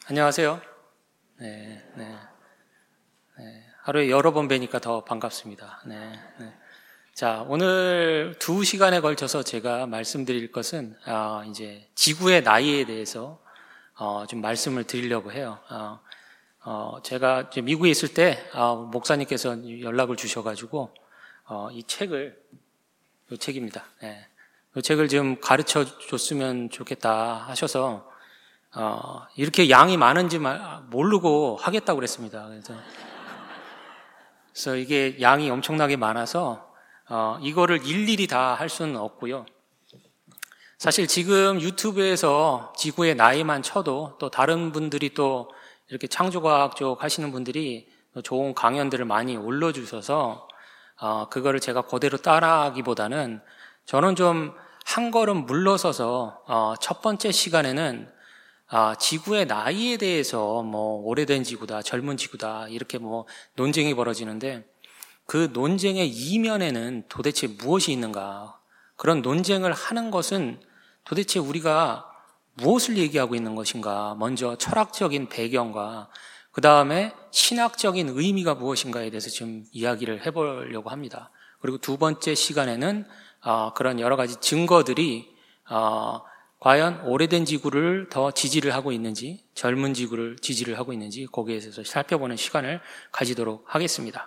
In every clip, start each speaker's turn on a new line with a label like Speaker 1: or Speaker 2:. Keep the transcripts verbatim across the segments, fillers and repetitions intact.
Speaker 1: 안녕하세요. 네, 네, 네. 하루에 여러 번 뵈니까 더 반갑습니다. 네, 네. 자, 오늘 두 시간에 걸쳐서 제가 말씀드릴 것은 어, 이제 지구의 나이에 대해서 어, 좀 말씀을 드리려고 해요. 어, 어, 제가 이제 미국에 있을 때 어, 목사님께서 연락을 주셔가지고 어, 이 책을 이 책입니다. 네. 이 책을 좀 가르쳐 줬으면 좋겠다 하셔서 어, 이렇게 양이 많은지 모르고 하겠다고 그랬습니다. 그래서, 그래서 이게 양이 엄청나게 많아서, 어, 이거를 일일이 다 할 수는 없고요. 사실 지금 유튜브에서 지구의 나이만 쳐도 또 다른 분들이 또 이렇게 창조과학 쪽 하시는 분들이 좋은 강연들을 많이 올려주셔서, 어, 그거를 제가 그대로 따라하기보다는 저는 좀 한 걸음 물러서서, 어, 첫 번째 시간에는 아, 지구의 나이에 대해서 뭐 오래된 지구다, 젊은 지구다 이렇게 뭐 논쟁이 벌어지는데 그 논쟁의 이면에는 도대체 무엇이 있는가? 그런 논쟁을 하는 것은 도대체 우리가 무엇을 얘기하고 있는 것인가? 먼저 철학적인 배경과 그 다음에 신학적인 의미가 무엇인가에 대해서 좀 이야기를 해보려고 합니다. 그리고 두 번째 시간에는 어, 그런 여러 가지 증거들이 어, 과연 오래된 지구를 더 지지를 하고 있는지, 젊은 지구를 지지를 하고 있는지 거기에 대해서 살펴보는 시간을 가지도록 하겠습니다.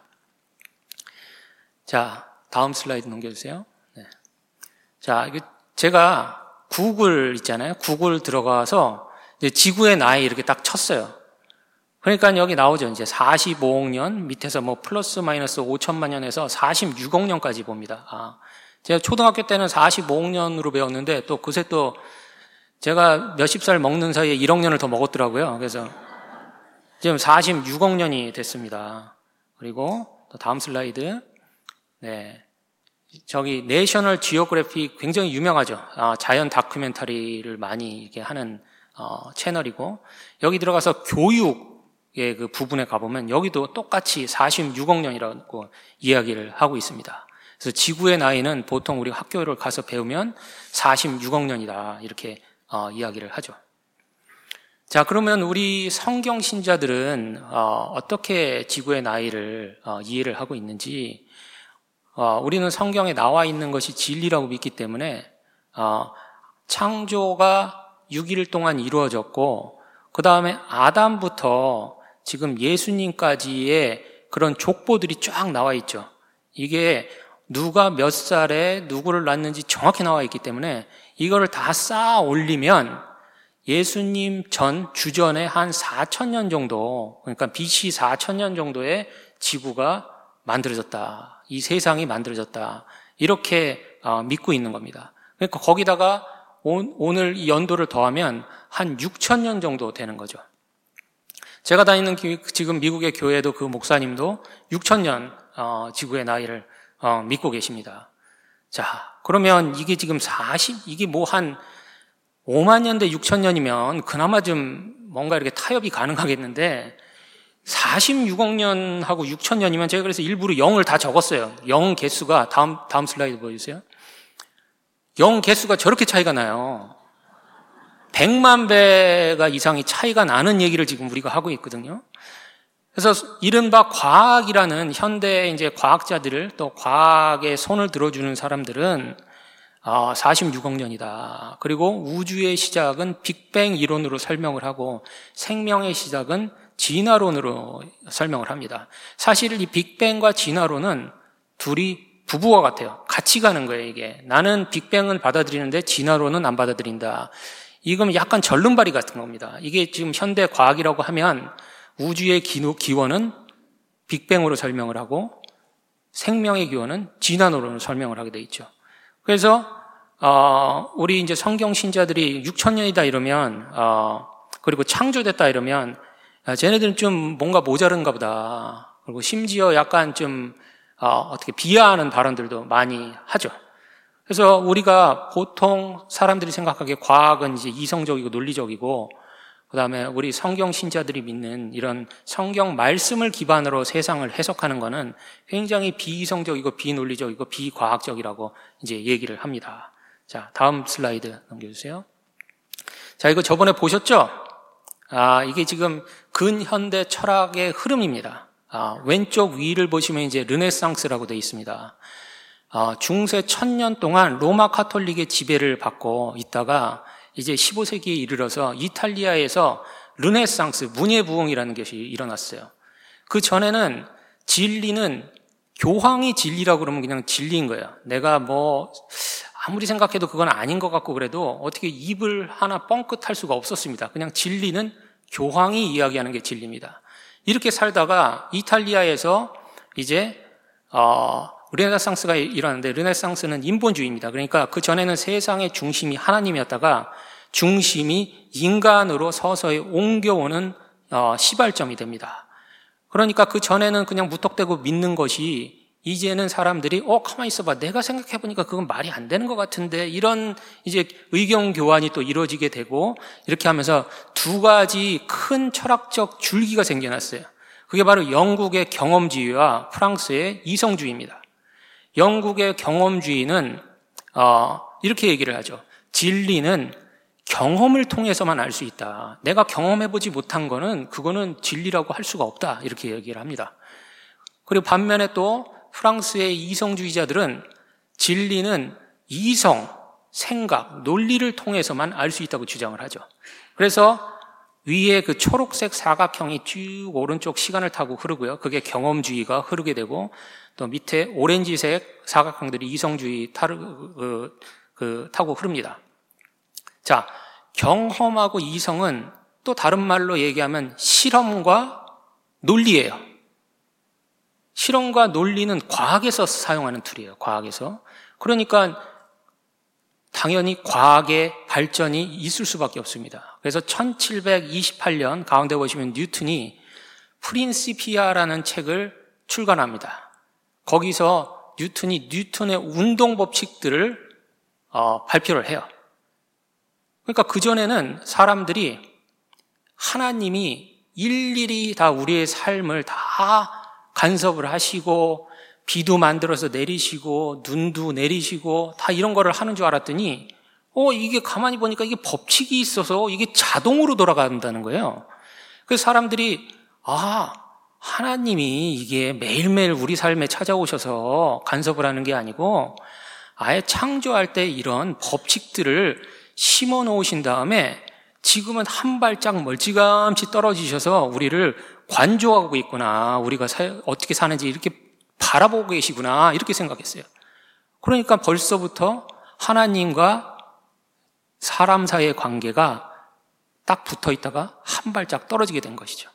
Speaker 1: 자, 다음 슬라이드 넘겨주세요. 네. 자, 제가 구글 있잖아요. 구글 들어가서 이제 지구의 나이 이렇게 딱 쳤어요. 그러니까 여기 나오죠. 이제 사십오억 년 밑에서 뭐 플러스 마이너스 오천만 년에서 사십육억 년까지 봅니다. 아, 제가 초등학교 때는 사십오억 년으로 배웠는데 또 그새 또 제가 몇십 살 먹는 사이에 일억 년을 더 먹었더라고요. 그래서 지금 사십육억 년이 됐습니다. 그리고 또 다음 슬라이드. 네. 저기 내셔널 지오그래픽 굉장히 유명하죠. 아, 자연 다큐멘터리를 많이 이렇게 하는 어, 채널이고 여기 들어가서 교육의 그 부분에 가보면 여기도 똑같이 사십육억 년이라고 이야기를 하고 있습니다. 그래서 지구의 나이는 보통 우리 학교를 가서 배우면 사십육억 년이다 이렇게 어, 이야기를 하죠. 자, 그러면 우리 성경 신자들은 어, 어떻게 지구의 나이를 어, 이해를 하고 있는지 어, 우리는 성경에 나와 있는 것이 진리라고 믿기 때문에 어, 창조가 육 일 동안 이루어졌고 그 다음에 아담부터 지금 예수님까지의 그런 족보들이 쫙 나와 있죠. 이게 누가 몇 살에 누구를 낳는지 정확히 나와 있기 때문에 이거를 다 쌓아 올리면 예수님 전 주전에 한 사천 년 정도, 그러니까 비씨 사천 년 정도의 지구가 만들어졌다. 이 세상이 만들어졌다. 이렇게 믿고 있는 겁니다. 그러니까 거기다가 오늘 이 연도를 더하면 한 육천 년 정도 되는 거죠. 제가 다니는 지금 미국의 교회도 그 목사님도 육천 년 지구의 나이를 믿고 계십니다. 자, 그러면 이게 지금 사십, 이게 뭐 한 오만 년 대 육천 년이면 그나마 좀 뭔가 이렇게 타협이 가능하겠는데 사십육억 년하고 육천 년이면 제가 그래서 일부러 영을 다 적었어요. 영 개수가 다음, 다음 슬라이드 보여주세요. 영 개수가 저렇게 차이가 나요. 백만 배가 이상이 차이가 나는 얘기를 지금 우리가 하고 있거든요. 그래서 이른바 과학이라는 현대 이제 과학자들을 또 과학에 손을 들어주는 사람들은 아, 사십육억 년이다. 그리고 우주의 시작은 빅뱅 이론으로 설명을 하고 생명의 시작은 진화론으로 설명을 합니다. 사실 이 빅뱅과 진화론은 둘이 부부와 같아요. 같이 가는 거예요, 이게. 나는 빅뱅은 받아들이는데 진화론은 안 받아들인다. 이건 약간 절름발이 같은 겁니다. 이게 지금 현대 과학이라고 하면 우주의 기원은 빅뱅으로 설명을 하고 생명의 기원은 진화론으로 설명을 하게 돼 있죠. 그래서 어, 우리 이제 성경 신자들이 육천 년이다 이러면 어, 그리고 창조됐다 이러면 아, 쟤네들은 좀 뭔가 모자른가 보다. 그리고 심지어 약간 좀 어, 어떻게 비하하는 발언들도 많이 하죠. 그래서 우리가 보통 사람들이 생각하기에 과학은 이제 이성적이고 논리적이고 그 다음에 우리 성경 신자들이 믿는 이런 성경 말씀을 기반으로 세상을 해석하는 것은 굉장히 비이성적이고 비논리적이고 비과학적이라고 이제 얘기를 합니다. 자, 다음 슬라이드 넘겨주세요. 자, 이거 저번에 보셨죠? 아, 이게 지금 근현대 철학의 흐름입니다. 아, 왼쪽 위를 보시면 이제 르네상스라고 되어 있습니다. 아, 중세 천년 동안 로마 카톨릭의 지배를 받고 있다가 이제 십오 세기에 이르러서 이탈리아에서 르네상스, 문예부흥이라는 것이 일어났어요. 그 전에는 진리는 교황이 진리라고 그러면 그냥 진리인 거예요. 내가 뭐 아무리 생각해도 그건 아닌 것 같고 그래도 어떻게 입을 하나 뻥끗할 수가 없었습니다. 그냥 진리는 교황이 이야기하는 게 진리입니다. 이렇게 살다가 이탈리아에서 이제 어, 르네상스가 일어났는데 르네상스는 인본주의입니다. 그러니까 그 전에는 세상의 중심이 하나님이었다가 중심이 인간으로 서서히 옮겨오는 어, 시발점이 됩니다. 그러니까 그 전에는 그냥 무턱대고 믿는 것이 이제는 사람들이 어 가만히 있어봐, 내가 생각해보니까 그건 말이 안 되는 것 같은데, 이런 이제 의견 교환이 또 이루어지게 되고, 이렇게 하면서 두 가지 큰 철학적 줄기가 생겨났어요. 그게 바로 영국의 경험주의와 프랑스의 이성주의입니다. 영국의 경험주의는 어, 이렇게 얘기를 하죠. 진리는 경험을 통해서만 알 수 있다. 내가 경험해보지 못한 거는 그거는 진리라고 할 수가 없다. 이렇게 얘기를 합니다. 그리고 반면에 또 프랑스의 이성주의자들은 진리는 이성, 생각, 논리를 통해서만 알 수 있다고 주장을 하죠. 그래서 위에 그 초록색 사각형이 쭉 오른쪽 시간을 타고 흐르고요. 그게 경험주의가 흐르게 되고, 또 밑에 오렌지색 사각형들이 이성주의 타르, 그, 그, 타고 흐릅니다. 자, 경험하고 이성은 또 다른 말로 얘기하면 실험과 논리예요. 실험과 논리는 과학에서 사용하는 툴이에요. 과학에서. 그러니까 당연히 과학의 발전이 있을 수밖에 없습니다. 그래서 천칠백이십팔 년 가운데 보시면 뉴턴이 프린시피아라는 책을 출간합니다. 거기서 뉴턴이 뉴턴의 운동 법칙들을 어, 발표를 해요. 그러니까 그전에는 사람들이 하나님이 일일이 다 우리의 삶을 다 간섭을 하시고 비도 만들어서 내리시고 눈도 내리시고 다 이런 거를 하는 줄 알았더니 어 이게 가만히 보니까 이게 법칙이 있어서 이게 자동으로 돌아간다는 거예요. 그래서 사람들이 아 하나님이 이게 매일매일 우리 삶에 찾아오셔서 간섭을 하는 게 아니고 아예 창조할 때 이런 법칙들을 심어 놓으신 다음에 지금은 한 발짝 멀찌감치 떨어지셔서 우리를 관조하고 있구나. 우리가 사, 어떻게 사는지 이렇게 바라보고 계시구나. 이렇게 생각했어요. 그러니까 벌써부터 하나님과 사람 사이의 관계가 딱 붙어 있다가 한 발짝 떨어지게 된 것이죠.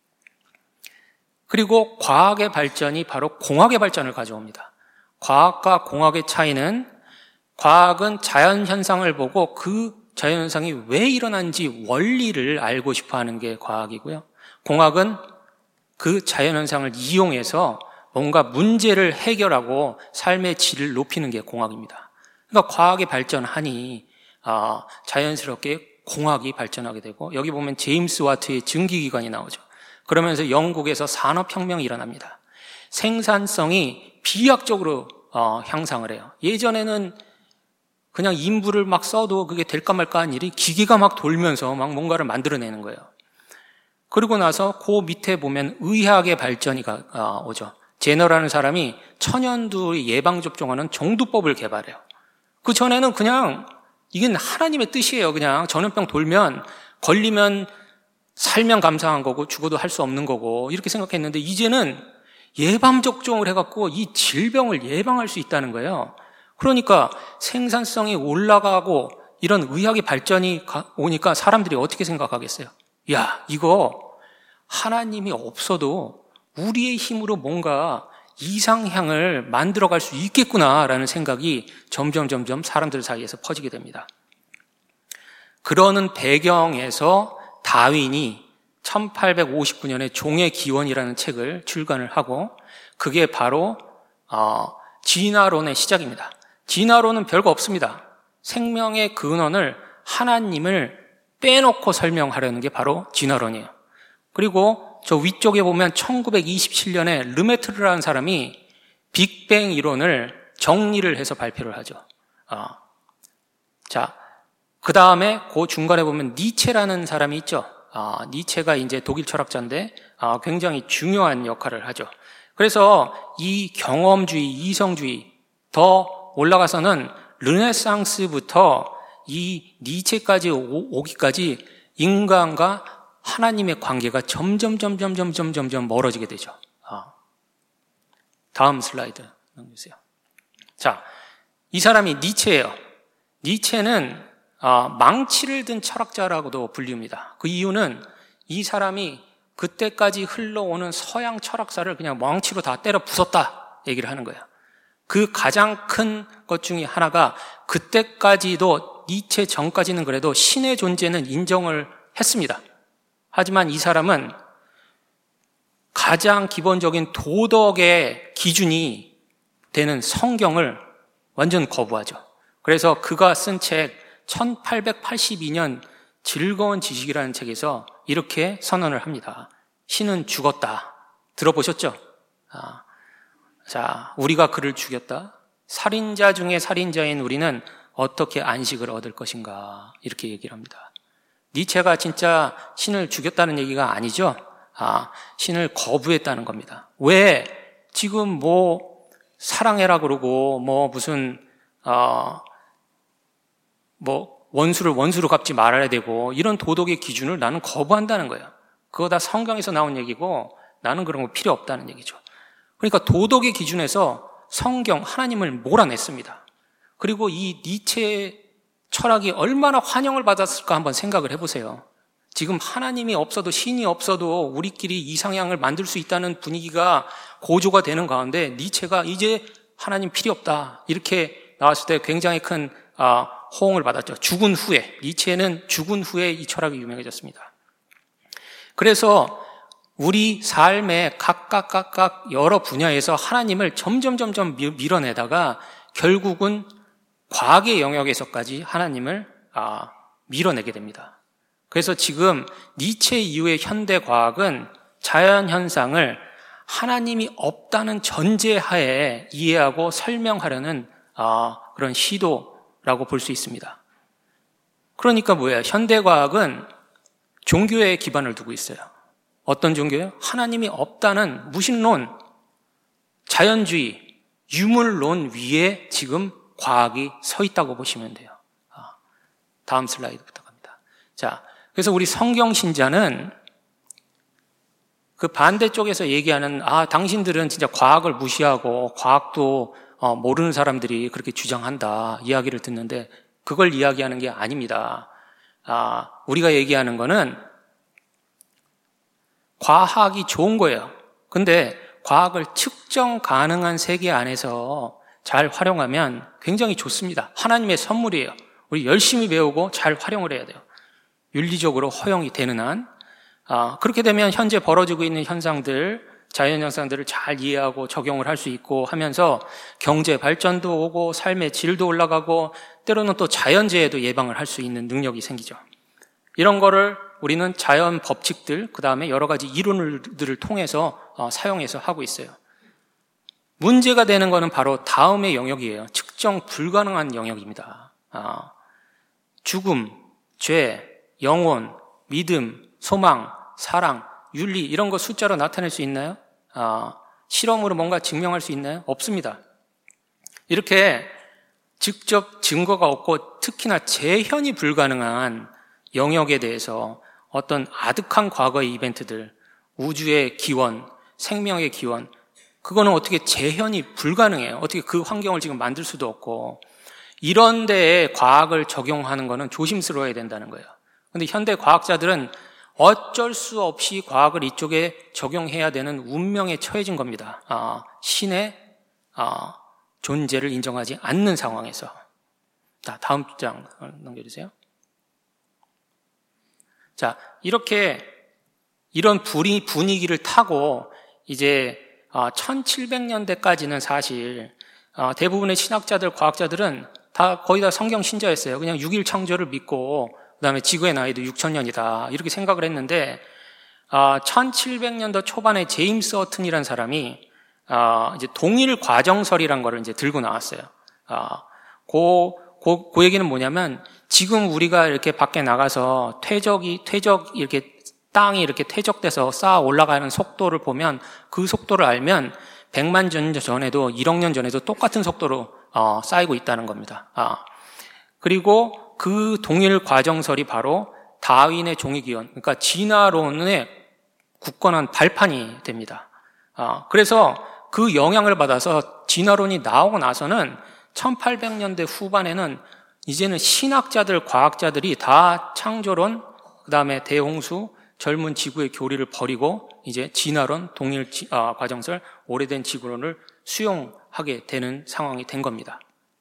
Speaker 1: 그리고 과학의 발전이 바로 공학의 발전을 가져옵니다. 과학과 공학의 차이는 과학은 자연현상을 보고 그 자연현상이 왜 일어난지 원리를 알고 싶어 하는 게 과학이고요. 공학은 그 자연현상을 이용해서 뭔가 문제를 해결하고 삶의 질을 높이는 게 공학입니다. 그러니까 과학이 발전하니 아, 자연스럽게 공학이 발전하게 되고 여기 보면 제임스 와트의 증기기관이 나오죠. 그러면서 영국에서 산업혁명이 일어납니다. 생산성이 비약적으로 어, 향상을 해요. 예전에는 그냥 인부를 막 써도 그게 될까 말까 한 일이 기계가 막 돌면서 막 뭔가를 만들어내는 거예요. 그리고 나서 그 밑에 보면 의학의 발전이 오죠. 제너라는 사람이 천연두 예방접종하는 정두법을 개발해요. 그 전에는 그냥 이게 하나님의 뜻이에요. 그냥 전염병 돌면 걸리면 살면 감사한 거고 죽어도 할 수 없는 거고 이렇게 생각했는데 이제는 예방접종을 해갖고 이 질병을 예방할 수 있다는 거예요. 그러니까 생산성이 올라가고 이런 의학의 발전이 오니까 사람들이 어떻게 생각하겠어요? 야, 이거 하나님이 없어도 우리의 힘으로 뭔가 이상향을 만들어갈 수 있겠구나라는 생각이 점점 점점 사람들 사이에서 퍼지게 됩니다. 그러는 배경에서 다윈이 천팔백오십구 년에 종의 기원이라는 책을 출간을 하고 그게 바로 어, 진화론의 시작입니다. 진화론은 별거 없습니다. 생명의 근원을 하나님을 빼놓고 설명하려는 게 바로 진화론이에요. 그리고 저 위쪽에 보면 천구백이십칠 년에 르메트르라는 사람이 빅뱅 이론을 정리를 해서 발표를 하죠. 아, 자, 그 다음에 그 중간에 보면 니체라는 사람이 있죠. 아, 니체가 이제 독일 철학자인데 아, 굉장히 중요한 역할을 하죠. 그래서 이 경험주의, 이성주의 더 올라가서는 르네상스부터 이 니체까지 오기까지 인간과 하나님의 관계가 점점 점점 점점 점점 멀어지게 되죠. 아. 다음 슬라이드 넘겨주세요. 자, 이 사람이 니체예요. 니체는 아, 망치를 든 철학자라고도 불립니다. 그 이유는 이 사람이 그때까지 흘러오는 서양 철학사를 그냥 망치로 다 때려 부쉈다 얘기를 하는 거예요. 그 가장 큰 것 중에 하나가 그때까지도 니체 전까지는 그래도 신의 존재는 인정을 했습니다. 하지만 이 사람은 가장 기본적인 도덕의 기준이 되는 성경을 완전 거부하죠. 그래서 그가 쓴 책 천팔백팔십이 년 즐거운 지식이라는 책에서 이렇게 선언을 합니다. 신은 죽었다. 들어보셨죠? 아, 자, 우리가 그를 죽였다. 살인자 중에 살인자인 우리는 어떻게 안식을 얻을 것인가? 이렇게 얘기를 합니다. 니체가 진짜 신을 죽였다는 얘기가 아니죠. 아, 신을 거부했다는 겁니다. 왜? 지금 뭐 사랑해라 그러고 뭐 무슨 어, 뭐 원수를 원수로 갚지 말아야 되고 이런 도덕의 기준을 나는 거부한다는 거예요. 그거 다 성경에서 나온 얘기고 나는 그런 거 필요 없다는 얘기죠. 그러니까 도덕의 기준에서 성경, 하나님을 몰아냈습니다. 그리고 이 니체의 철학이 얼마나 환영을 받았을까 한번 생각을 해보세요. 지금 하나님이 없어도 신이 없어도 우리끼리 이상향을 만들 수 있다는 분위기가 고조가 되는 가운데 니체가 이제 하나님 필요 없다 이렇게 나왔을 때 굉장히 큰 호응을 받았죠. 죽은 후에, 니체는 죽은 후에 이 철학이 유명해졌습니다. 그래서 우리 삶의 각각 각각 여러 분야에서 하나님을 점점 점점 밀어내다가 결국은 과학의 영역에서까지 하나님을 아, 밀어내게 됩니다. 그래서 지금 니체 이후의 현대 과학은 자연 현상을 하나님이 없다는 전제하에 이해하고 설명하려는 아, 그런 시도라고 볼 수 있습니다. 그러니까 뭐예요? 현대 과학은 종교에 기반을 두고 있어요. 어떤 종교예요? 하나님이 없다는 무신론, 자연주의, 유물론 위에 지금 과학이 서 있다고 보시면 돼요. 다음 슬라이드 부탁합니다. 자, 그래서 우리 성경 신자는 그 반대쪽에서 얘기하는 아, 당신들은 진짜 과학을 무시하고 과학도 어, 모르는 사람들이 그렇게 주장한다 이야기를 듣는데 그걸 이야기하는 게 아닙니다. 아, 우리가 얘기하는 거는 과학이 좋은 거예요. 근데 과학을 측정 가능한 세계 안에서 잘 활용하면 굉장히 좋습니다. 하나님의 선물이에요. 우리 열심히 배우고 잘 활용을 해야 돼요. 윤리적으로 허용이 되는 한. 아, 그렇게 되면 현재 벌어지고 있는 현상들, 자연 현상들을 잘 이해하고 적용을 할 수 있고 하면서 경제 발전도 오고 삶의 질도 올라가고 때로는 또 자연재해도 예방을 할 수 있는 능력이 생기죠. 이런 거를 우리는 자연 법칙들, 그 다음에 여러 가지 이론들을 통해서 어, 사용해서 하고 있어요. 문제가 되는 거는 바로 다음의 영역이에요. 측정 불가능한 영역입니다. 아, 죽음, 죄, 영혼, 믿음, 소망, 사랑, 윤리 이런 거 숫자로 나타낼 수 있나요? 아, 실험으로 뭔가 증명할 수 있나요? 없습니다. 이렇게 직접 증거가 없고 특히나 재현이 불가능한 영역에 대해서 어떤 아득한 과거의 이벤트들, 우주의 기원, 생명의 기원, 그거는 어떻게 재현이 불가능해요. 어떻게 그 환경을 지금 만들 수도 없고 이런 데에 과학을 적용하는 거는 조심스러워야 된다는 거예요. 그런데 현대 과학자들은 어쩔 수 없이 과학을 이쪽에 적용해야 되는 운명에 처해진 겁니다. 아, 신의 아, 존재를 인정하지 않는 상황에서. 자, 다음 장 넘겨주세요. 자, 이렇게 이런 분위기를 타고 이제 천칠백 년대까지는 사실 대부분의 신학자들, 과학자들은 다 거의 다 성경 신자였어요. 그냥 육일 창조를 믿고 그다음에 지구의 나이도 육천 년이다 이렇게 생각을 했는데 천칠백 년도 초반에 제임스 허튼이라는 사람이 이제 동일 과정설이라는 거를 이제 들고 나왔어요. 그, 그, 그 얘기는 뭐냐면 지금 우리가 이렇게 밖에 나가서 퇴적이 퇴적 이렇게 땅이 이렇게 퇴적돼서 쌓아 올라가는 속도를 보면 그 속도를 알면 백만 년 전에도 일억 년 전에도 똑같은 속도로 어, 쌓이고 있다는 겁니다. 아. 그리고 그 동일 과정설이 바로 다윈의 종이기원, 그러니까 진화론의 굳건한 발판이 됩니다. 아, 그래서 그 영향을 받아서 진화론이 나오고 나서는 천팔백 년대 후반에는 이제는 신학자들, 과학자들이 다 창조론, 그 다음에 대홍수, 젊은 지구의 교리를 버리고 이제 진화론, 동일 지, 아, 과정설, 오래된 지구론을 수용하게 되는 상황이 된 겁니다.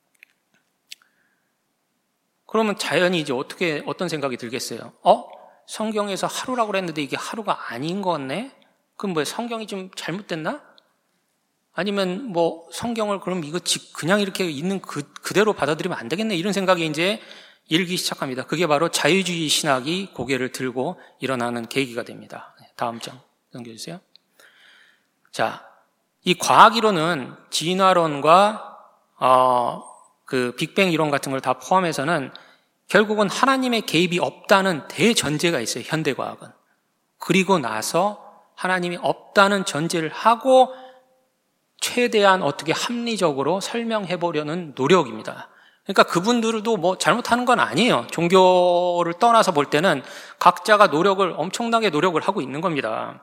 Speaker 1: 그러면 자연히 이제 어떻게, 어떤 생각이 들겠어요? 어? 성경에서 하루라고 그랬는데 이게 하루가 아닌 거네? 그럼 뭐 성경이 좀 잘못됐나? 아니면 뭐 성경을 그럼 이거 그냥 이렇게 있는 그, 그대로 받아들이면 안 되겠네? 이런 생각이 이제 일기 시작합니다. 그게 바로 자유주의 신학이 고개를 들고 일어나는 계기가 됩니다. 다음 장 넘겨주세요. 자, 이 과학이론은 진화론과 어, 그 빅뱅 이론 같은 걸 다 포함해서는 결국은 하나님의 개입이 없다는 대전제가 있어요. 현대과학은. 그리고 나서 하나님이 없다는 전제를 하고 최대한 어떻게 합리적으로 설명해 보려는 노력입니다. 그러니까 그분들도 뭐 잘못하는 건 아니에요. 종교를 떠나서 볼 때는 각자가 노력을, 엄청나게 노력을 하고 있는 겁니다.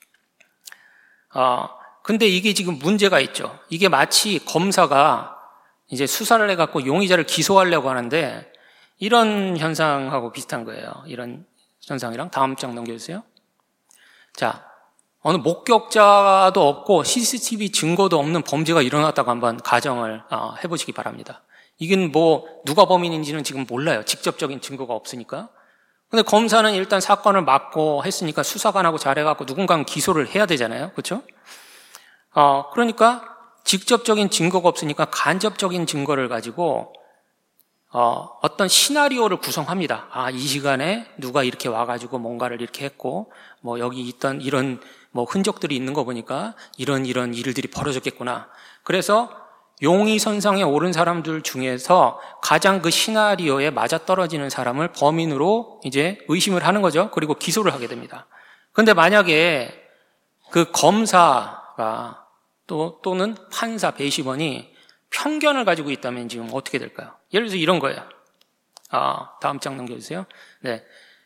Speaker 1: 아, 근데 이게 지금 문제가 있죠. 이게 마치 검사가 이제 수사를 해갖고 용의자를 기소하려고 하는데 이런 현상하고 비슷한 거예요. 이런 현상이랑 다음 장 넘겨주세요. 자, 어느 목격자도 없고 씨씨티비 증거도 없는 범죄가 일어났다고 한번 가정을 해보시기 바랍니다. 이건 뭐 누가 범인인지는 지금 몰라요. 직접적인 증거가 없으니까. 근데 검사는 일단 사건을 맡고 했으니까 수사관하고 잘해갖고 누군가는 기소를 해야 되잖아요. 그렇죠? 어, 그러니까 직접적인 증거가 없으니까 간접적인 증거를 가지고 어, 어떤 시나리오를 구성합니다. 아, 이 시간에 누가 이렇게 와가지고 뭔가를 이렇게 했고, 뭐 여기 있던 이런 뭐 흔적들이 있는 거 보니까 이런 이런 일들이 벌어졌겠구나. 그래서 용의선상에 오른 사람들 중에서 가장 그 시나리오에 맞아떨어지는 사람을 범인으로 이제 의심을 하는 거죠. 그리고 기소를 하게 됩니다. 그런데 만약에 그 검사가 또, 또는 판사, 배심원이 편견을 가지고 있다면 지금 어떻게 될까요? 예를 들어서 이런 거예요. 아, 다음 장 넘겨주세요. 네.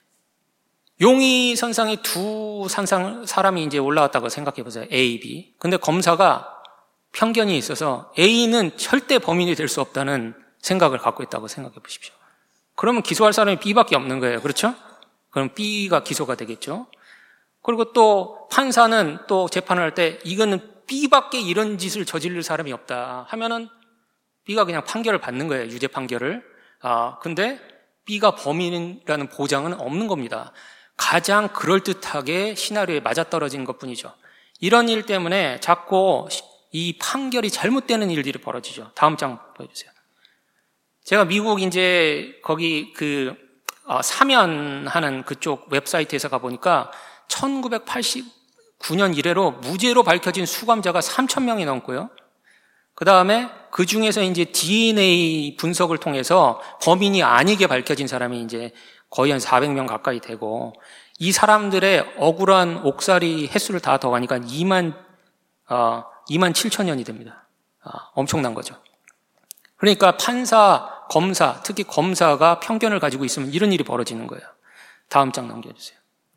Speaker 1: 용의선상에 두 산상, 사람이 이제 올라왔다고 생각해 보세요. A, B. 근데 검사가 편견이 있어서 A는 절대 범인이 될 수 없다는 생각을 갖고 있다고 생각해 보십시오. 그러면 기소할 사람이 B밖에 없는 거예요. 그렇죠? 그럼 B가 기소가 되겠죠. 그리고 또 판사는 또 재판을 할 때 이거는 B밖에 이런 짓을 저지를 사람이 없다 하면은 B가 그냥 판결을 받는 거예요. 유죄 판결을. 아, 근데 B가 범인이라는 보장은 없는 겁니다. 가장 그럴듯하게 시나리오에 맞아떨어진 것뿐이죠. 이런 일 때문에 자꾸 이 판결이 잘못되는 일들이 벌어지죠. 다음 장 보여주세요. 제가 미국 이제 거기 그 어, 사면하는 그쪽 웹사이트에서 가보니까 천구백팔십구 년 이래로 무죄로 밝혀진 수감자가 삼천 명이 넘고요. 그 다음에 그 중에서 이제 디엔에이 분석을 통해서 범인이 아니게 밝혀진 사람이 이제 거의 한 사백 명 가까이 되고, 이 사람들의 억울한 옥살이 횟수를 다 더하니까 이만, 어, 이만 칠천 년이 됩니다. 아, 엄청난 거죠. 그러니까 판사, 검사, 특히 검사가 편견을 가지고 있으면 이런 일이 벌어지는 거예요. 다음 장 넘겨주세요.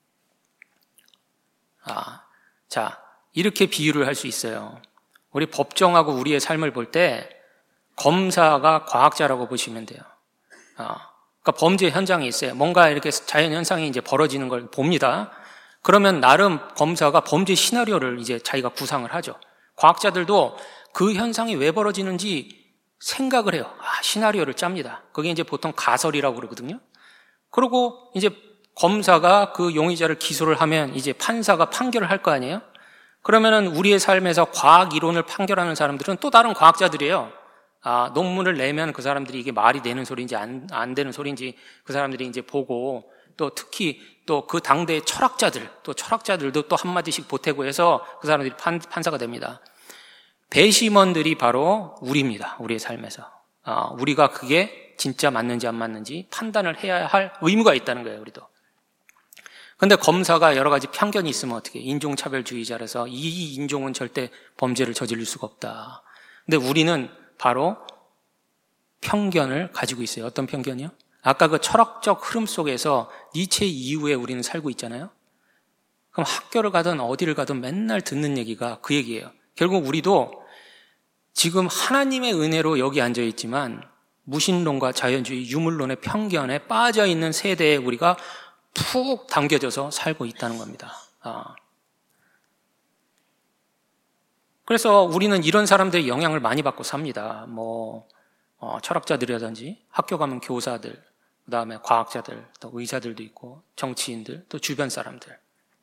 Speaker 1: 아, 자, 이렇게 비유를 할 수 있어요. 우리 법정하고 우리의 삶을 볼 때 검사가 과학자라고 보시면 돼요. 아, 그러니까 범죄 현장이 있어요. 뭔가 이렇게 자연 현상이 이제 벌어지는 걸 봅니다. 그러면 나름 검사가 범죄 시나리오를 이제 자기가 구상을 하죠. 과학자들도 그 현상이 왜 벌어지는지 생각을 해요. 아, 시나리오를 짭니다. 그게 이제 보통 가설이라고 그러거든요. 그리고 이제 검사가 그 용의자를 기소를 하면 이제 판사가 판결을 할 거 아니에요? 그러면은 우리의 삶에서 과학 이론을 판결하는 사람들은 또 다른 과학자들이에요. 아, 논문을 내면 그 사람들이 이게 말이 되는 소리인지 안, 안 되는 소리인지 그 사람들이 이제 보고, 또 특히 또 그 당대의 철학자들, 또 철학자들도 또 한마디씩 보태고 해서 그 사람들이 판, 판사가 됩니다. 배심원들이 바로 우리입니다. 우리의 삶에서. 아, 우리가 그게 진짜 맞는지 안 맞는지 판단을 해야 할 의무가 있다는 거예요, 우리도. 근데 검사가 여러 가지 편견이 있으면 어떻게 해? 인종차별주의자라서 이 인종은 절대 범죄를 저지를 수가 없다. 근데 우리는 바로 편견을 가지고 있어요. 어떤 편견이요? 아까 그 철학적 흐름 속에서 니체 이후에 우리는 살고 있잖아요. 그럼 학교를 가든 어디를 가든 맨날 듣는 얘기가 그 얘기예요. 결국 우리도 지금 하나님의 은혜로 여기 앉아 있지만 무신론과 자연주의, 유물론의 편견에 빠져 있는 세대에 우리가 푹 당겨져서 살고 있다는 겁니다. 아. 그래서 우리는 이런 사람들의 영향을 많이 받고 삽니다. 뭐 어, 철학자들이라든지 학교 가면 교사들, 그 다음에 과학자들, 또 의사들도 있고 정치인들, 또 주변 사람들.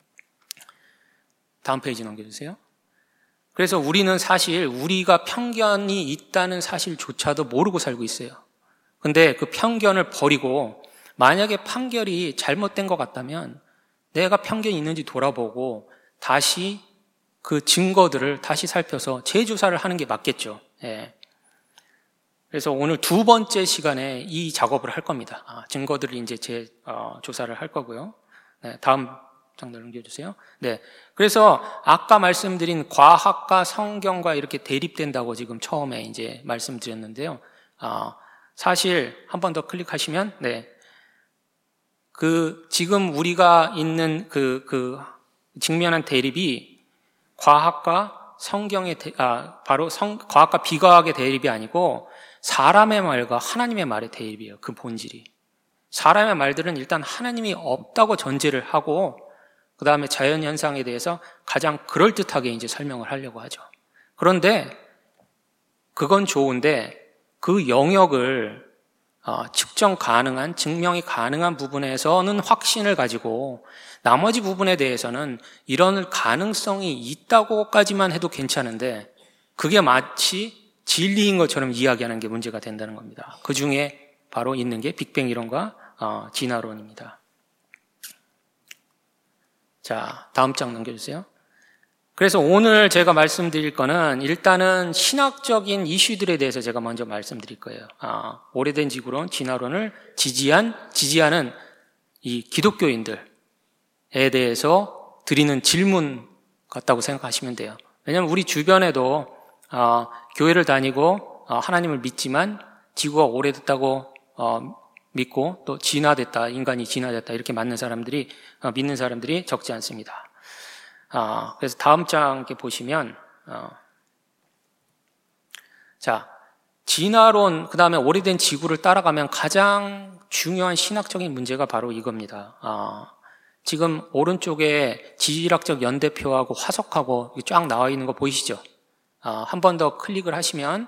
Speaker 1: 다음 페이지 넘겨주세요. 그래서 우리는 사실 우리가 편견이 있다는 사실조차도 모르고 살고 있어요. 근데 그 편견을 버리고 만약에 판결이 잘못된 것 같다면 내가 편견이 있는지 돌아보고 다시 그 증거들을 다시 살펴서 재조사를 하는 게 맞겠죠. 예. 그래서 오늘 두 번째 시간에 이 작업을 할 겁니다. 아, 증거들을 이제 재조사를 어, 할 거고요. 네, 다음 장면 넘겨주세요. 네. 그래서 아까 말씀드린 과학과 성경과 이렇게 대립된다고 지금 처음에 이제 말씀드렸는데요. 아, 사실 한 번 더 클릭하시면, 네. 그, 지금 우리가 있는 그, 그, 직면한 대립이 과학과 성경의, 대, 아, 바로 성, 과학과 비과학의 대립이 아니고 사람의 말과 하나님의 말의 대립이에요. 그 본질이. 사람의 말들은 일단 하나님이 없다고 전제를 하고 그 다음에 자연현상에 대해서 가장 그럴듯하게 이제 설명을 하려고 하죠. 그런데 그건 좋은데 그 영역을 어, 측정 가능한, 증명이 가능한 부분에서는 확신을 가지고 나머지 부분에 대해서는 이런 가능성이 있다고까지만 해도 괜찮은데 그게 마치 진리인 것처럼 이야기하는 게 문제가 된다는 겁니다. 그 중에 바로 있는 게 빅뱅 이론과 어, 진화론입니다. 자, 다음 장 넘겨주세요. 그래서 오늘 제가 말씀드릴 거는 일단은 신학적인 이슈들에 대해서 제가 먼저 말씀드릴 거예요. 아, 오래된 지구론, 진화론을 지지한, 지지하는 이 기독교인들에 대해서 드리는 질문 같다고 생각하시면 돼요. 왜냐하면 우리 주변에도 어, 교회를 다니고 어, 하나님을 믿지만 지구가 오래됐다고 어, 믿고 또 진화됐다, 인간이 진화됐다 이렇게 맞는 사람들이 어, 믿는 사람들이 적지 않습니다. 어, 그래서 다음 장 이렇게 보시면 어, 자 진화론 그 다음에 오래된 지구를 따라가면 가장 중요한 신학적인 문제가 바로 이겁니다. 어, 지금 오른쪽에 지질학적 연대표하고 화석하고 쫙 나와 있는 거 보이시죠? 어, 한 번 더 클릭을 하시면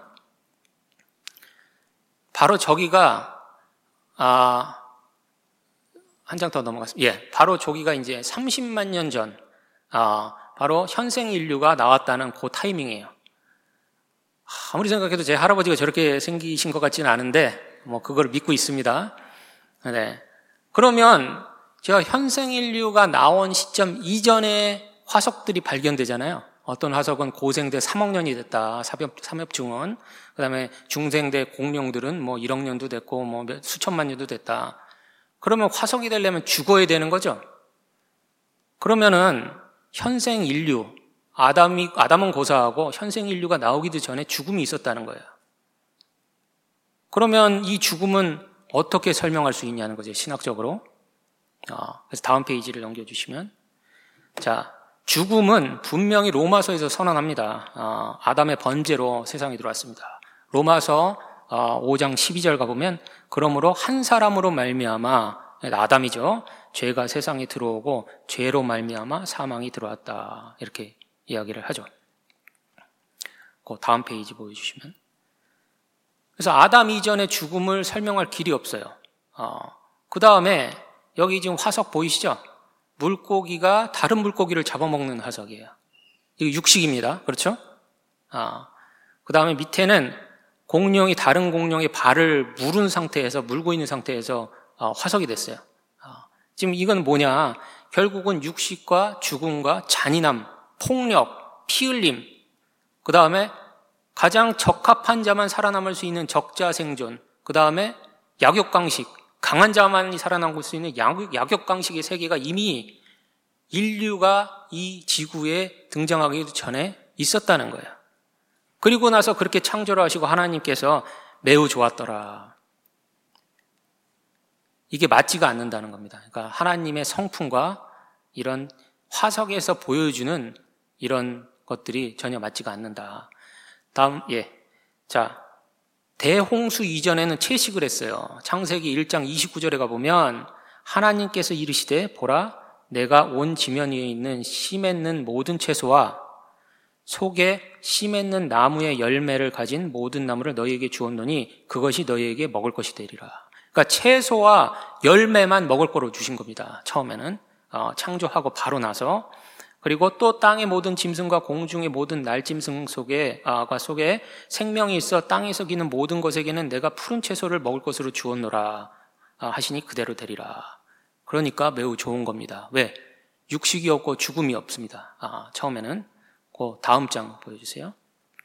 Speaker 1: 바로 저기가 아, 한 장 더 넘어갔습니다. 예, 바로 저기가 이제 삼십만 년 전, 아, 바로 현생 인류가 나왔다는 그 타이밍이에요. 아무리 생각해도 제 할아버지가 저렇게 생기신 것 같지는 않은데, 뭐, 그걸 믿고 있습니다. 네. 그러면 제가 현생 인류가 나온 시점 이전에 화석들이 발견되잖아요. 어떤 화석은 고생대 삼억 년이 됐다. 삼엽, 삼엽중은. 그 다음에 중생대 공룡들은 뭐 일억 년도 됐고 뭐 수천만 년도 됐다. 그러면 화석이 되려면 죽어야 되는 거죠. 그러면은 현생 인류, 아담이, 아담은 고사하고 현생 인류가 나오기도 전에 죽음이 있었다는 거예요. 그러면 이 죽음은 어떻게 설명할 수 있냐는 거죠, 신학적으로. 아, 그래서 다음 페이지를 넘겨주시면. 자. 죽음은 분명히 로마서에서 선언합니다. 어, 아담의 번제로 세상에 들어왔습니다. 로마서 어, 오 장 십이 절 가보면 그러므로 한 사람으로 말미암아 아담이죠. 죄가 세상에 들어오고 죄로 말미암아 사망이 들어왔다. 이렇게 이야기를 하죠. 그 다음 페이지 보여주시면. 그래서 아담 이전의 죽음을 설명할 길이 없어요. 어, 그 다음에 여기 지금 화석 보이시죠? 물고기가 다른 물고기를 잡아먹는 화석이에요. 이거 육식입니다. 그렇죠? 아, 그 다음에 밑에는 공룡이 다른 공룡의 발을 물은 상태에서, 물고 있는 상태에서 어, 화석이 됐어요. 아, 지금 이건 뭐냐? 결국은 육식과 죽음과 잔인함, 폭력, 피 흘림, 그 다음에 가장 적합한 자만 살아남을 수 있는 적자 생존, 그 다음에 약육강식, 강한 자만이 살아남을 수 있는 약육강식의 세계가 이미 인류가 이 지구에 등장하기 전에 있었다는 거예요. 그리고 나서 그렇게 창조를 하시고 하나님께서 매우 좋았더라. 이게 맞지가 않는다는 겁니다. 그러니까 하나님의 성품과 이런 화석에서 보여주는 이런 것들이 전혀 맞지가 않는다. 다음, 예. 자, 대홍수 이전에는 채식을 했어요. 창세기 일 장 이십구 절에 가보면 하나님께서 이르시되 보라 내가 온 지면 위에 있는 씨 맺는 모든 채소와 속에 씨 맺는 나무의 열매를 가진 모든 나무를 너희에게 주었노니 그것이 너희에게 먹을 것이 되리라. 그러니까 채소와 열매만 먹을 거로 주신 겁니다. 처음에는 어, 창조하고 바로 나서. 그리고 또 땅의 모든 짐승과 공중의 모든 날짐승 속에 아, 속에 생명이 있어 땅에서 기는 모든 것에게는 내가 푸른 채소를 먹을 것으로 주었노라 아, 하시니 그대로 되리라. 그러니까 매우 좋은 겁니다. 왜? 육식이 없고 죽음이 없습니다. 아, 처음에는. 그 다음 장 보여주세요.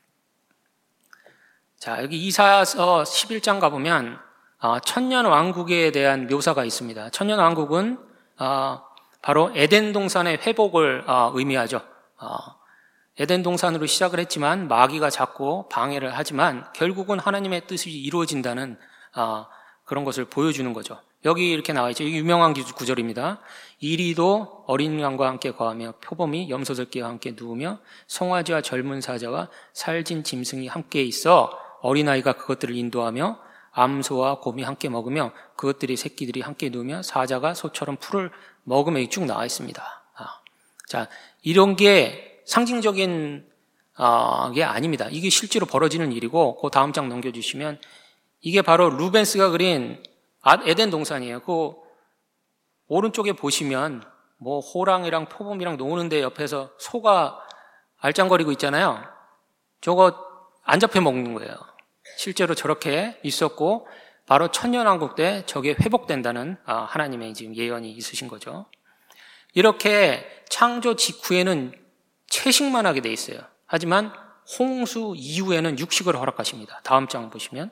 Speaker 1: 자, 여기 이사야서 십일 장 가보면 아, 천년 왕국에 대한 묘사가 있습니다. 천년 왕국은 아, 바로 에덴 동산의 회복을 아, 의미하죠. 아, 에덴 동산으로 시작을 했지만 마귀가 자꾸 방해를 하지만 결국은 하나님의 뜻이 이루어진다는 아, 그런 것을 보여주는 거죠. 여기 이렇게 나와 있죠. 유명한 구절입니다. 이리도 어린 양과 함께 거하며 표범이 염소새끼와 함께 누우며 송아지와 젊은 사자와 살진 짐승이 함께 있어 어린아이가 그것들을 인도하며 암소와 곰이 함께 먹으며 그것들이 새끼들이 함께 누우며 사자가 소처럼 풀을 먹으며 쭉 나와 있습니다. 아, 자, 이런 게 상징적인 아, 게 아닙니다. 이게 실제로 벌어지는 일이고 그 다음 장 넘겨주시면 이게 바로 루벤스가 그린 에덴 동산이에요. 그 오른쪽에 보시면 뭐 호랑이랑 표범이랑 노는데 옆에서 소가 알짱거리고 있잖아요. 저거 안 잡혀 먹는 거예요. 실제로 저렇게 있었고 바로 천년왕국 때 저게 회복된다는 하나님의 지금 예언이 있으신 거죠. 이렇게 창조 직후에는 채식만 하게 돼 있어요. 하지만 홍수 이후에는 육식을 허락하십니다. 다음 장 보시면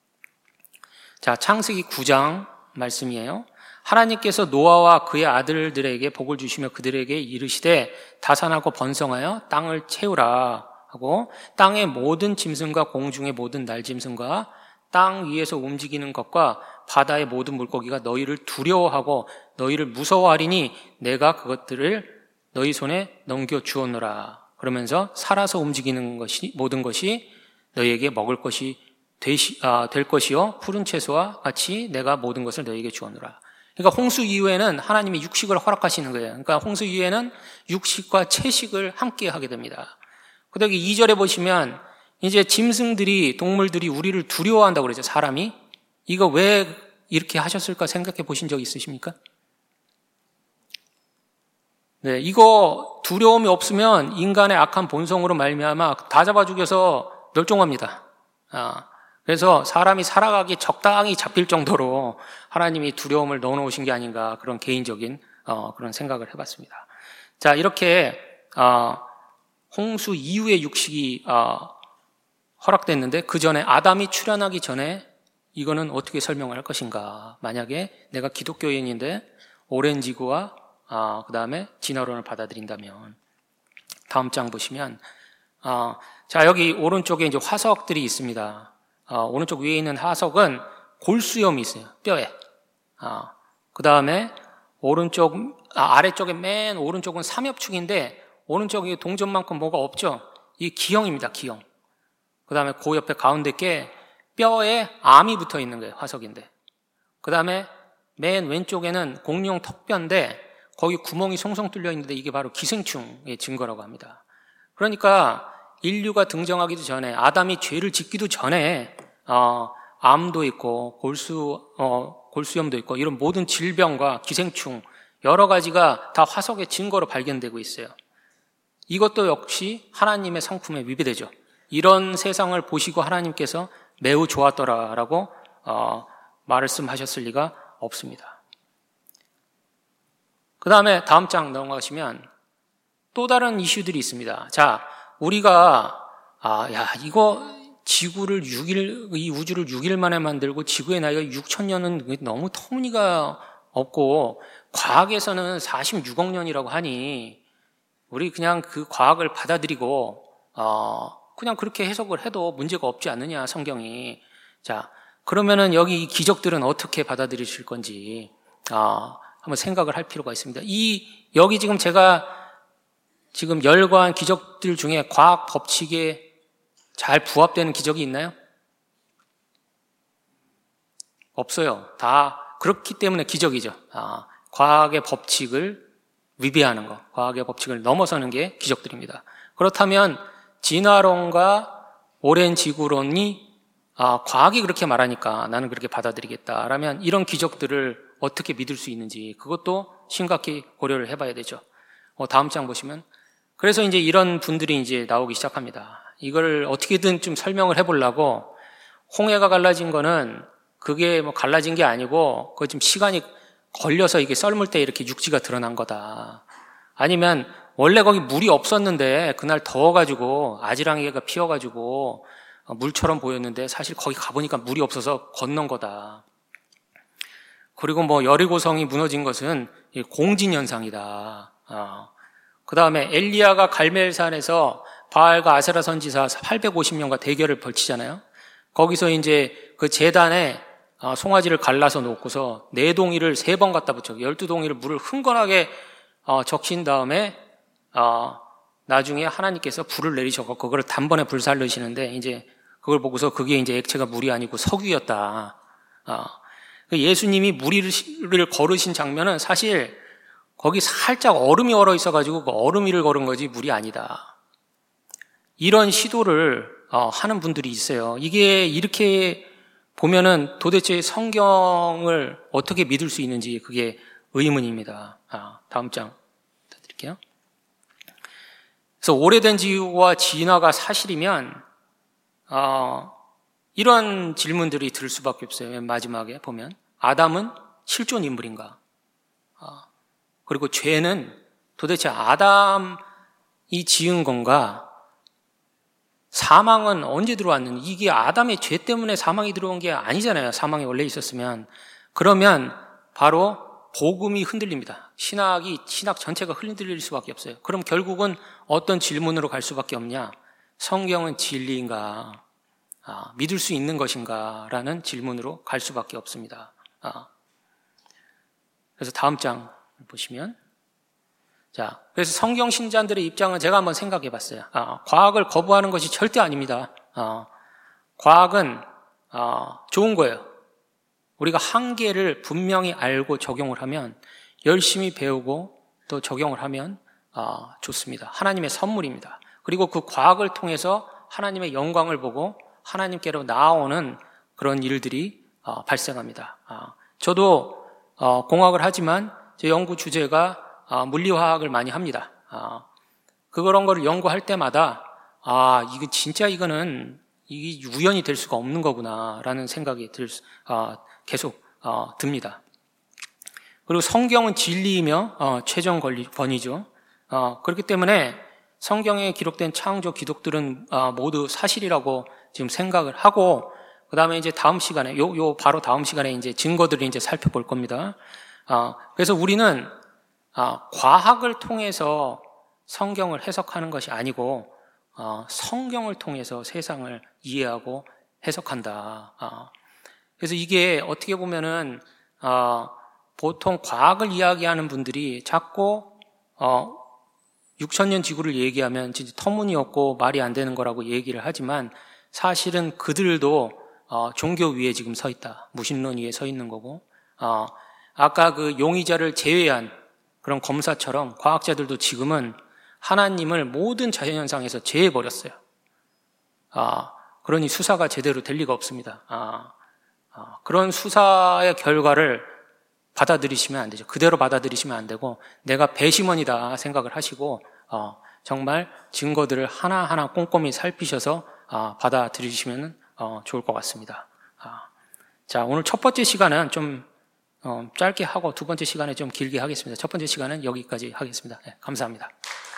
Speaker 1: 자, 창세기 구 장 말씀이에요. 하나님께서 노아와 그의 아들들에게 복을 주시며 그들에게 이르시되 다산하고 번성하여 땅을 채우라 하고 땅의 모든 짐승과 공중의 모든 날짐승과 땅 위에서 움직이는 것과 바다의 모든 물고기가 너희를 두려워하고 너희를 무서워하리니 내가 그것들을 너희 손에 넘겨주었노라. 그러면서 살아서 움직이는 것이 모든 것이 너희에게 먹을 것이 되시, 아, 될 것이요 푸른 채소와 같이 내가 모든 것을 너희에게 주었노라. 그러니까 홍수 이후에는 하나님이 육식을 허락하시는 거예요. 그러니까 홍수 이후에는 육식과 채식을 함께 하게 됩니다. 그다음에 이 절에 보시면 이제 짐승들이 동물들이 우리를 두려워한다고 그러죠. 사람이. 이거 왜 이렇게 하셨을까 생각해 보신 적 있으십니까? 네, 이거 두려움이 없으면 인간의 악한 본성으로 말미암아 다 잡아 죽여서 멸종합니다. 아, 그래서 사람이 살아가기 적당히 잡힐 정도로 하나님이 두려움을 넣어놓으신 게 아닌가 그런 개인적인 어, 그런 생각을 해봤습니다. 자, 이렇게 어, 홍수 이후에 육식이 어, 허락됐는데 그 전에 아담이 출현하기 전에 이거는 어떻게 설명을 할 것인가? 만약에 내가 기독교인인데 오렌지구와 어, 그 다음에 진화론을 받아들인다면 다음 장 보시면 어, 자 여기 오른쪽에 이제 화석들이 있습니다. 어, 오른쪽 위에 있는 화석은 골수염이 있어요. 뼈에. 어, 그 다음에 오른쪽 아, 아래쪽에 맨 오른쪽은 삼엽축인데 오른쪽에 동전만큼 뭐가 없죠. 이게 기형입니다. 기형. 그 다음에 그 옆에 가운데 게 뼈에 암이 붙어 있는 거예요. 화석인데. 그 다음에 맨 왼쪽에는 공룡 턱뼈인데 거기 구멍이 송송 뚫려 있는데 이게 바로 기생충의 증거라고 합니다. 그러니까 인류가 등장하기도 전에 아담이 죄를 짓기도 전에 어, 암도 있고 골수 어, 골수염도 있고 이런 모든 질병과 기생충 여러 가지가 다 화석의 증거로 발견되고 있어요. 이것도 역시 하나님의 성품에 위배되죠. 이런 세상을 보시고 하나님께서 매우 좋았더라라고 어, 말씀하셨을 리가 없습니다. 그 다음에 다음 장 넘어가시면 또 다른 이슈들이 있습니다. 자, 우리가 아, 야, 이거 지구를 육 일, 이 우주를 육 일 만에 만들고 지구의 나이가 육천 년은 너무 터무니가 없고 과학에서는 사십육억 년이라고 하니 우리 그냥 그 과학을 받아들이고 어 그냥 그렇게 해석을 해도 문제가 없지 않느냐, 성경이. 자, 그러면은 여기 이 기적들은 어떻게 받아들이실 건지 어, 한번 생각을 할 필요가 있습니다. 이 여기 지금 제가 지금 열거한 기적들 중에 과학 법칙에 잘 부합되는 기적이 있나요? 없어요. 다 그렇기 때문에 기적이죠. 아, 과학의 법칙을 위배하는 것, 과학의 법칙을 넘어서는 게 기적들입니다. 그렇다면 진화론과 오랜 지구론이 아, 과학이 그렇게 말하니까 나는 그렇게 받아들이겠다라면 이런 기적들을 어떻게 믿을 수 있는지 그것도 심각히 고려를 해봐야 되죠. 어, 다음 장 보시면 그래서 이제 이런 분들이 이제 나오기 시작합니다. 이걸 어떻게든 좀 설명을 해보려고 홍해가 갈라진 거는 그게 뭐 갈라진 게 아니고 그거 좀 시간이 걸려서 이게 썰물 때 이렇게 육지가 드러난 거다. 아니면 원래 거기 물이 없었는데 그날 더워가지고 아지랑이가 피어가지고 물처럼 보였는데 사실 거기 가보니까 물이 없어서 건넌 거다. 그리고 뭐 여리고성이 무너진 것은 공진현상이다. 어. 그 다음에 엘리야가 갈멜산에서 바알과 아세라 선지사 팔백오십 년과 대결을 벌치잖아요. 거기서 이제 그 제단에 송아지를 갈라서 놓고서 네 동이를 세 번 갖다 붙여 열두 동이를 물을 흥건하게 적신 다음에 나중에 하나님께서 불을 내리셔서 그걸 단번에 불살르시는데 이제 그걸 보고서 그게 이제 액체가 물이 아니고 석유였다. 예수님이 무리를 걸으신 장면은 사실 거기 살짝 얼음이 얼어 있어가지고 그 얼음 위를 걸은 거지 물이 아니다. 이런 시도를 하는 분들이 있어요. 이게 이렇게 보면은 도대체 성경을 어떻게 믿을 수 있는지 그게 의문입니다. 아, 다음 장 드릴게요. 그래서 오래된 지구와 진화가 사실이면 어, 이런 질문들이 들 수밖에 없어요. 맨 마지막에 보면 아담은 실존 인물인가? 어, 그리고 죄는 도대체 아담이 지은 건가? 사망은 언제 들어왔는지, 이게 아담의 죄 때문에 사망이 들어온 게 아니잖아요. 사망이 원래 있었으면. 그러면 바로 복음이 흔들립니다. 신학이, 신학 전체가 흔들릴 수밖에 없어요. 그럼 결국은 어떤 질문으로 갈 수밖에 없냐? 성경은 진리인가? 아, 믿을 수 있는 것인가? 라는 질문으로 갈 수밖에 없습니다. 아. 그래서 다음 장 보시면, 자, 그래서 성경 신자들의 입장은 제가 한번 생각해 봤어요. 아, 과학을 거부하는 것이 절대 아닙니다. 아, 과학은 아, 좋은 거예요. 우리가 한계를 분명히 알고 적용을 하면, 열심히 배우고 또 적용을 하면 아, 좋습니다. 하나님의 선물입니다. 그리고 그 과학을 통해서 하나님의 영광을 보고 하나님께로 나아오는 그런 일들이 아, 발생합니다. 아, 저도 어, 공학을 하지만 제 연구 주제가 아, 물리화학을 많이 합니다. 아, 그런 거를 연구할 때마다 아, 이거 진짜 이거는 이게 우연이 될 수가 없는 거구나라는 생각이 들, 아, 계속 어, 듭니다. 그리고 성경은 진리이며 어, 최종 권위죠. 어, 그렇기 때문에 성경에 기록된 창조 기록들은 어, 모두 사실이라고 지금 생각을 하고, 그 다음에 이제 다음 시간에 요, 요 바로 다음 시간에 이제 증거들을 이제 살펴볼 겁니다. 어, 그래서 우리는 아, 과학을 통해서 성경을 해석하는 것이 아니고 어, 성경을 통해서 세상을 이해하고 해석한다. 어, 그래서 이게 어떻게 보면은 어, 보통 과학을 이야기하는 분들이 자꾸 어, 육천 년 지구를 얘기하면 진짜 터무니없고 말이 안 되는 거라고 얘기를 하지만 사실은 그들도 어, 종교 위에 지금 서 있다. 무신론 위에 서 있는 거고, 어, 아까 그 용의자를 제외한 그런 검사처럼 과학자들도 지금은 하나님을 모든 자연현상에서 제외해버렸어요. 아, 그러니 수사가 제대로 될 리가 없습니다. 아, 아, 그런 수사의 결과를 받아들이시면 안 되죠. 그대로 받아들이시면 안 되고 내가 배심원이다 생각을 하시고 어, 정말 증거들을 하나하나 꼼꼼히 살피셔서 어, 받아들이시면 어, 좋을 것 같습니다. 아, 자, 오늘 첫 번째 시간은 좀 어, 짧게 하고 두 번째 시간에 좀 길게 하겠습니다. 첫 번째 시간은 여기까지 하겠습니다. 네, 감사합니다.